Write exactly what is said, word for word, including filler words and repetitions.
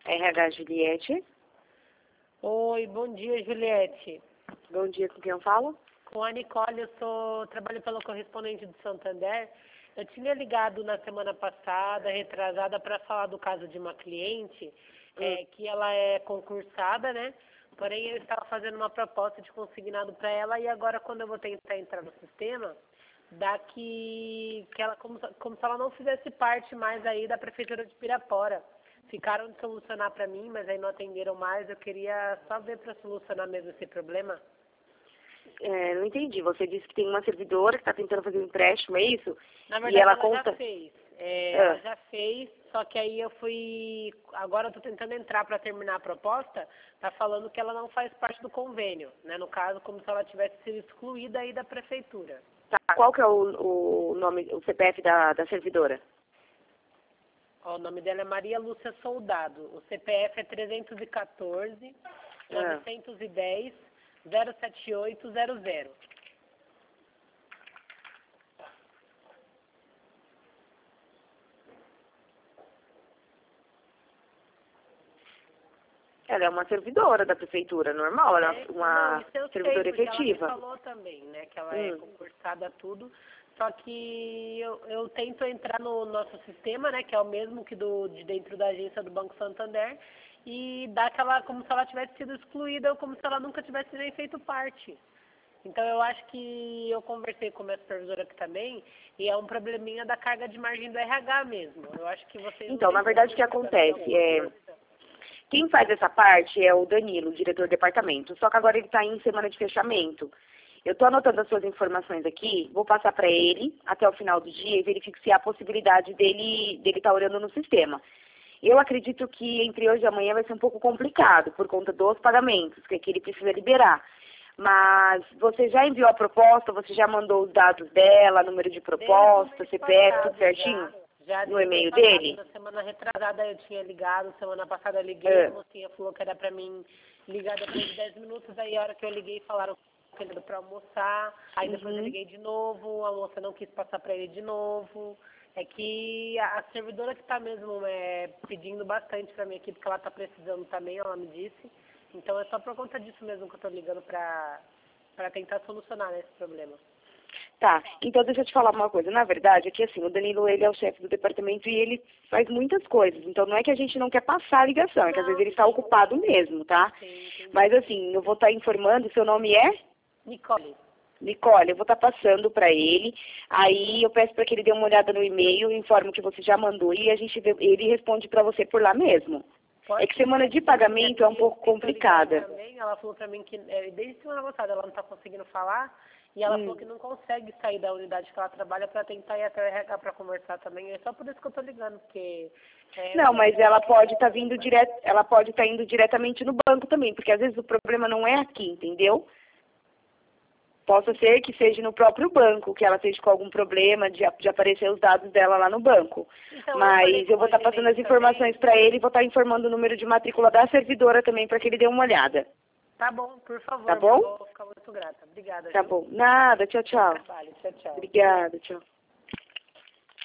R H Juliette. Oi, bom dia, Juliette. Bom dia, com quem eu falo? Com a Nicole, eu sou, trabalho pela correspondente do Santander. Eu tinha ligado na semana passada, retrasada, para falar do caso de uma cliente, hum. é, que ela é concursada, né? Porém, eu estava fazendo uma proposta de consignado para ela e agora, quando eu vou tentar entrar no sistema, dá que, que ela, como, como se ela não fizesse parte mais aí da Prefeitura de Pirapora. Ficaram de solucionar para mim, mas aí não atenderam mais. Eu queria só ver para solucionar mesmo esse problema. É, não entendi. Você disse que tem uma servidora que está tentando fazer um empréstimo, é isso? Na verdade, e ela, ela conta... já fez. É, ah. Ela já fez, só que aí eu fui... Agora eu estou tentando entrar para terminar a proposta. Está falando que ela não faz parte do convênio, né? No caso, como se ela tivesse sido excluída aí da Prefeitura. Tá. Qual que é o, o nome, o C P F da, da servidora? O nome dela é Maria Lúcia Soldado. O C P F é trezentos e quatorze, novecentos e dez, zero sete oito zero zero. Ela é uma servidora da prefeitura, normal, ela é uma Não, servidora sei, efetiva. Ela me falou também, né, que ela hum. é concursada tudo. Só que eu, eu tento entrar no nosso sistema, né, que é o mesmo que do, de dentro da agência do Banco Santander, e dá aquela, como se ela tivesse sido excluída ou como se ela nunca tivesse nem feito parte. Então eu acho que eu conversei com a minha supervisora aqui também, e é um probleminha da carga de margem do R H mesmo. Eu acho que vocês Então, na verdade, o que acontece é... Quem faz essa parte é o Danilo, o diretor do departamento, só que agora ele está em semana de fechamento. Eu estou anotando as suas informações aqui, vou passar para ele até o final do dia e verifico se há a possibilidade dele dele estar olhando no sistema. Eu acredito que entre hoje e amanhã vai ser um pouco complicado, por conta dos pagamentos, que, que ele precisa liberar. Mas você já enviou a proposta, você já mandou os dados dela, número de proposta, C P F, tudo certinho? Já, já no e-mail passado, dele? Na semana retrasada eu tinha ligado, semana passada eu liguei, é. a mocinha falou que era para mim ligar depois de dez minutos, aí a hora que eu liguei falaram que ele era para almoçar, aí depois uhum. eu liguei de novo, a moça não quis passar para ele de novo. É que a, a servidora que está mesmo é, pedindo bastante para mim aqui, porque ela está precisando também, ela me disse. Então é só por conta disso mesmo que eu estou ligando para para tentar solucionar esse problema. Tá, então deixa eu te falar uma coisa. Na verdade, é que assim, o Danilo, ele é o chefe do departamento e ele faz muitas coisas. Então não é que a gente não quer passar a ligação, é que às vezes ele está ocupado mesmo, tá? Sim, sim. Mas assim, eu vou estar informando, seu nome é? Nicole. Nicole, eu vou estar passando para ele, aí eu peço para que ele dê uma olhada no e-mail, informo que você já mandou e a gente vê, ele responde para você por lá mesmo. Pode é que semana de pagamento é um pouco complicada. Também, ela falou para mim que desde semana passada ela não está conseguindo falar e ela hum. falou que não consegue sair da unidade que ela trabalha para tentar ir até o R H para conversar também. É só por isso que eu estou ligando, porque... É, não, mas ela pode estar tá vindo direto, ela pode estar tá indo diretamente no banco também, porque às vezes o problema não é aqui, entendeu? Possa ser que seja no próprio banco, que ela esteja com algum problema de, de aparecer os dados dela lá no banco. Então, Mas eu, eu vou estar tá passando as informações para ele e vou estar tá informando o número de matrícula da servidora também para que ele dê uma olhada. Tá bom, por favor. Tá bom? Eu vou ficar muito grata. Obrigada. Tá viu? bom. Nada, tchau, tchau. Trabalho. Tchau, tchau. Obrigada, tchau.